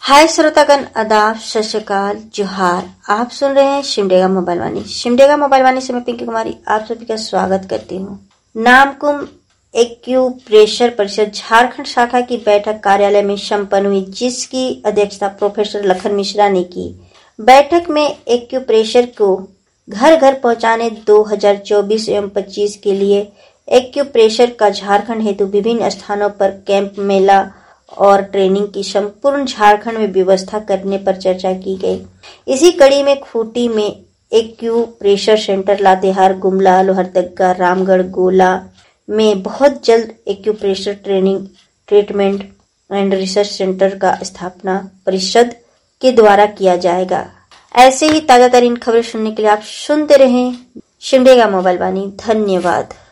हाय श्रोतागण, आदाब, सत श्री अकाल, जोहार। आप सुन रहे हैं शिमडेगा मोबाइल वाणी। शिमडेगा मोबाइल वाणी से मैं पिंकी कुमारी आप सभी का स्वागत करती हूँ। नामकुम एक्यूप्रेशर परिषद झारखंड शाखा की बैठक कार्यालय में संपन्न हुई, जिसकी अध्यक्षता प्रोफेसर लखन मिश्रा ने की। बैठक में एक्यूप्रेशर को घर घर पहुंचाने 2024 एवं 25 के लिए एक्यूप्रेशर का झारखंड हेतु विभिन्न स्थानों पर कैंप, मेला और ट्रेनिंग की संपूर्ण झारखंड में व्यवस्था करने पर चर्चा की गई। इसी कड़ी में खूंटी में एक्यूप्रेशर सेंटर, लातेहार, गुमला, लोहरदगा, रामगढ़, गोला में बहुत जल्द acupressure training, treatment and research centre का स्थापना परिषद के द्वारा किया जाएगा। ऐसे ही ताजा तरीन खबरें सुनने के लिए आप सुनते रहें शिमडेगा मोबाइल वाणी। धन्यवाद।